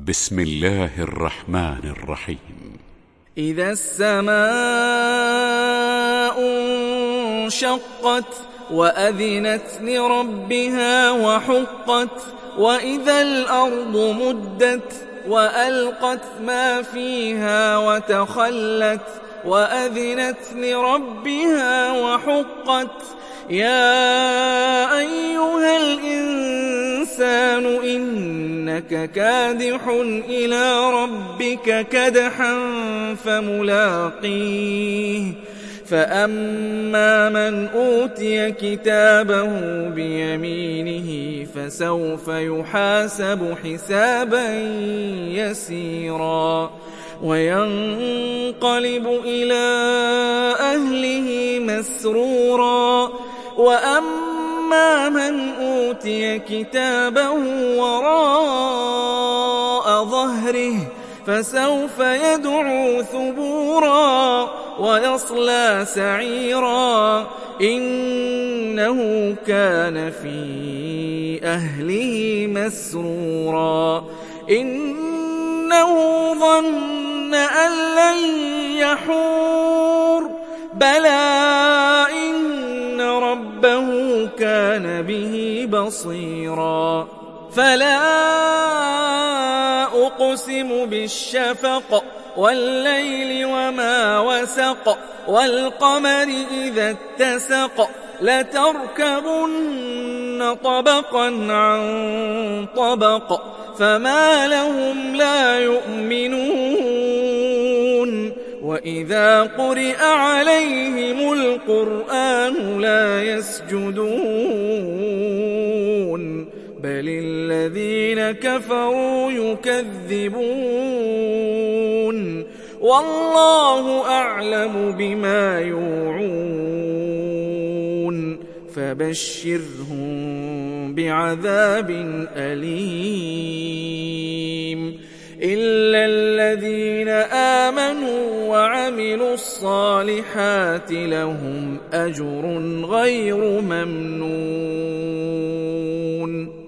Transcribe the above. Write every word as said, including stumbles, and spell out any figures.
بسم الله الرحمن الرحيم. إذا السماء انشقت وأذنت لربها وحقت وإذا الأرض مدت وألقت ما فيها وتخلت وأذنت لربها وحقت يا أيها الإنسان إنك كادح إلى ربك كدحا فملاقيه فأما من أوتي كتابه بيمينه فسوف يحاسب حسابا يسيرا وينقلب إلى أهله مسرورا وأما من أوتي كتابه وراء ظهره فسوف يدعو ثبورا ويصلى سعيرا إنه كان في أهله مسرورا إنه ظن أن لن يحور بلى إن ربه كان به بصيرا فلا أقسم بالشفق والليل وما وسق والقمر إذا اتسق لتركبن طبقا عن طبق فما لهم لا يؤمنون وإذا قرئ عليهم القرآن لا يسجدون بل الذين كفروا يكذبون والله أعلم بما يوعون فبشرهم بعذاب أليم إلا الذين آمنوا وعملوا الصالحات لهم أجر غير ممنون.